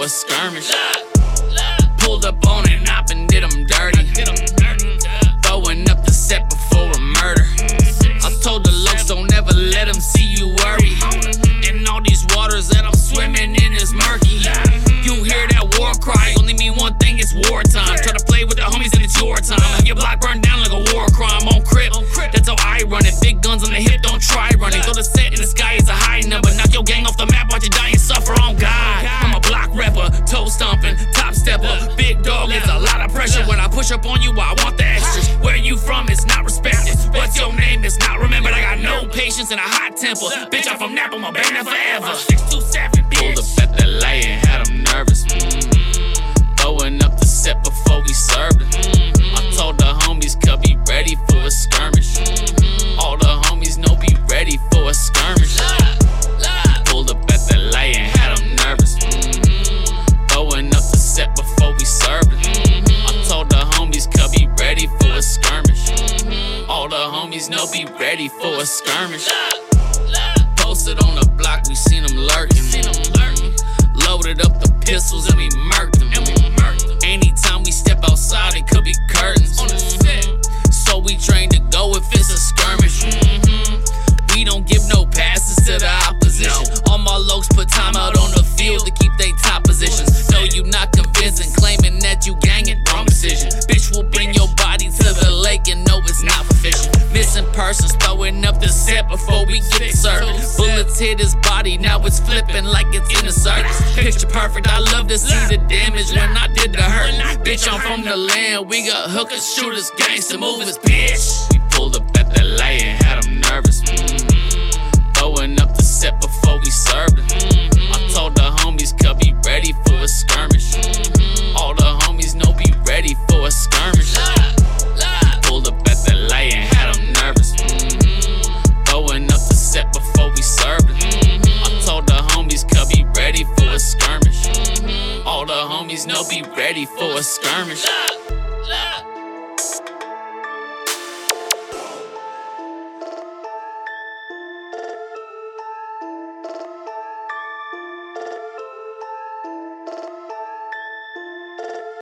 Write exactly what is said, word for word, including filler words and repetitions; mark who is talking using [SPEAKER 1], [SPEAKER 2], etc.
[SPEAKER 1] a skirmish. Pulled up on it and op and did them dirty. Throwing up the set before a murder. I told the looks, don't ever let them see you worry. And all these waters that I'm swimming in is murky. You hear that war cry, only mean one thing, it's wartime. Try to play with the homies and it's your time. Your block burned down like a war crime on Crip. That's how I run it. Big guns on the hip, don't try running. Throw the set in the sky is a high number. Knock your gang off the map, watch you die and suffer on God. I'm a block rapper, toe stomping, top stepper. Big dog, it's a lot of pressure. When I push up on you, I want the extras. Where you from, it's not respected. What's your name, it's not remembered. I got no patience and a hot temper. Bitch, I'm from Napa, my band forever. six two seven, pulled up at the light and had them nervous. Mm-hmm. Throwing up the set before we served it. Mm-hmm. I told the homies, cut be ready for a skirmish. Mm-hmm. All the homies know be ready for a skirmish. Pulled up at the light and had them nervous. Mm-hmm. Throwing up the set before we served it. Mm-hmm. I told the homies, cut be ready for a skirmish. Mm-hmm. All the homies know be ready for a skirmish. Posted on the block, we seen them lurking. Mm-hmm. Loaded up the pistols and we murked them. Mm-hmm. Anytime we step outside, it could be curtains. Mm-hmm. So we train to go if it's a skirmish. Mm-hmm. We don't give no passes to the opposition. All my lokes put time out on the field to keep they top positions. No, you not convincing, claiming that you gangin', wrong decision. Bitch will bring your body to the lake and know it's not for fishing. Missing persons, throwing up the set before we get served. Bullets hit his body, now it's flipping like it's in a circus. Picture perfect, I love to see the damage when I did the hurt. Bitch, I'm from the land, we got hookers, shooters, gangster movers, bitch. We pulled up at the light and had them nervous. Mm-hmm. Throwing up the set before we served it. Mm-hmm. I told the homies, cut be ready for a skirmish. Mm-hmm. All the homies know be ready for a skirmish. Pulled up at the light and had them nervous. Mm-hmm. Throwing up the set before we served it. Mm-hmm. I told the homies, cut be ready for a skirmish. Mm-hmm. All the homies know be ready for a skirmish.